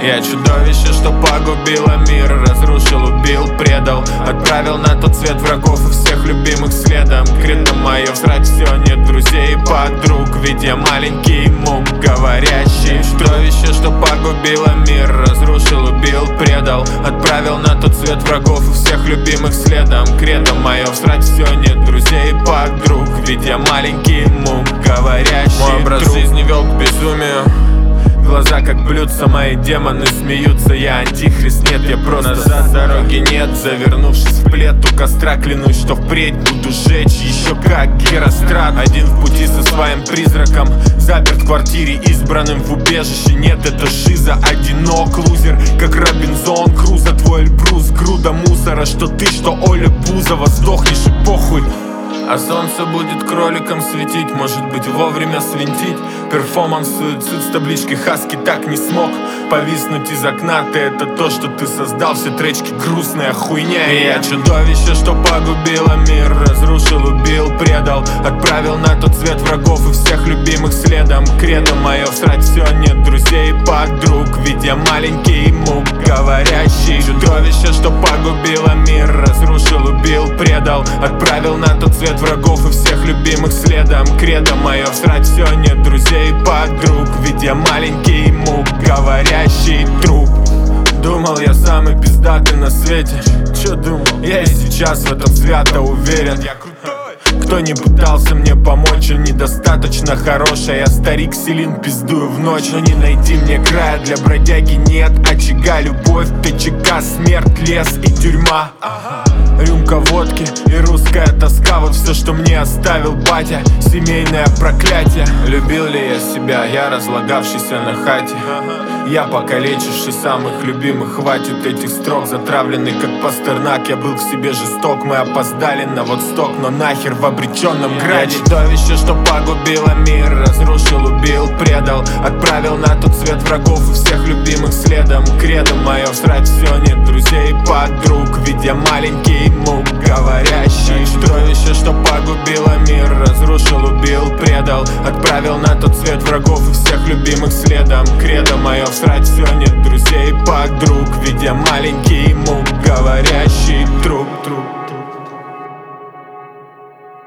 Я чудовище, что погубило мир, разрушил, убил, предал, отправил на тот свет врагов и всех любимых следом. Кредо мое всрать все, нет друзей и подруг, ведь я маленький мук говорящий. Чудовище, что погубило мир, разрушил, убил, предал, отправил на тот свет врагов и всех любимых следом. Кредо мое всрать все, нет друзей и подруг, ведь я маленький мук говорящий. Мой образ жизни вел к безумию, глаза как блюдца, мои демоны смеются. Я антихрист, нет, я просто назад дороги нет. Завернувшись в плед у костра, клянусь, что впредь буду жечь еще как Герострат. Один в пути со своим призраком, заперт в квартире, избранным в убежище. Нет, это шиза, одинок лузер, как Робинзон Крузо. Твой Эльбрус, груда мусора, что ты, что Оля Бузова. Сдохнешь и похуй. А солнце будет кроликом светить, может быть вовремя свинтить. Перформанс суицид с табличкой Хаски так не смог повиснуть из окна. Ты это то, что ты создал, все тречки грустная хуйня. И я чудовище, что погубило мир, разрушил, убил, предал, отправил на тот свет врагов и всех любимых следом. Кредо мое всрать все, нет друзей и подруг, ведь я маленький мук говорящий. Чудовище, что погубило мир, разрушил, убил, предал, отправил на тот свет врагов и всех любимых следом. Кредо мое всрать все, нет друзей и подруг, ведь я маленький мук говорящий труп. Думал, я самый пиздатый на свете. Чё думал? Я и сейчас в этом свято уверен. Я крутой. Кто не пытался мне помочь, он недостаточно хороший. Я старик Селин, пиздую в ночь, но не найти мне края. Для бродяги нет очага, любовь, ТЧК, смерть, лес и тюрьма. Рюмка водки и русская тоска, вот все, что мне оставил батя. Семейное проклятие. Любил ли я себя, я разлагавшийся на хате. Я покалечивший самых любимых, хватит этих строк. Затравленный как Пастернак, я был к себе жесток. Мы опоздали на Восток, но нахер в обреченном граде. Я чудовище, что погубило мир, разрушил, убил, предал, отправил на тот свет врагов и всех любимых следом. Кредо мое всрать все, нет друзей и подруг, ведь я маленький мук говорящий. Чудовище, что погубило мир, разрушил, убил, предал, отправил на тот свет врагов и всех любимых следом. Кредо мое всрать все, нет друзей и подруг, ведь я маленький мук говорящий труп.